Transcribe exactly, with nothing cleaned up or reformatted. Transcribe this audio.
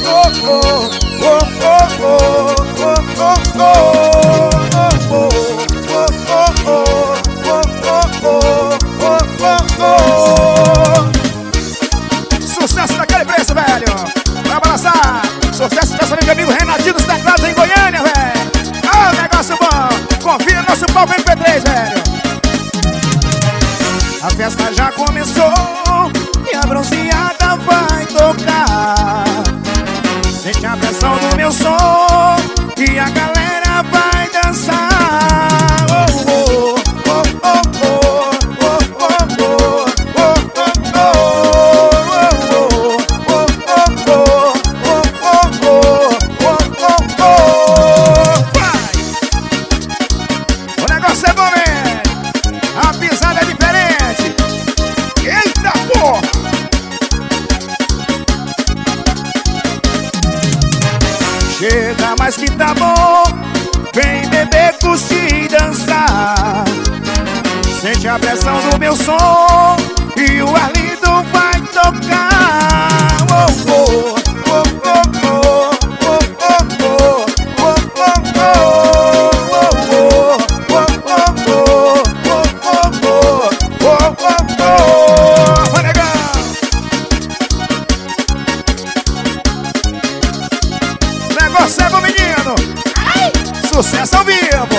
Sucesso daquele preço, velho. Vai abraçar. Sucesso dessa amiga amigo Renatinho dos Teclados em Goiânia, velho. Ah, negócio bom. Confia no nosso palco M P três, velho. A festa já começou e a bronzeada vai tocar. Sente a pressão do meu som e a galera vai dançar. Oh, oh, oh, oh, oh, oh, oh, oh, oh, oh, oh. O negócio é bom, né? A pisada é diferente. Eita porra! Chega, mas que tá bom. Vem beber, curtir e dançar. Sente a pressão do meu som e o Arlindo vai tocar. Oh, oh, oh, oh, oh, oh, oh, oh, sucesso ao vivo!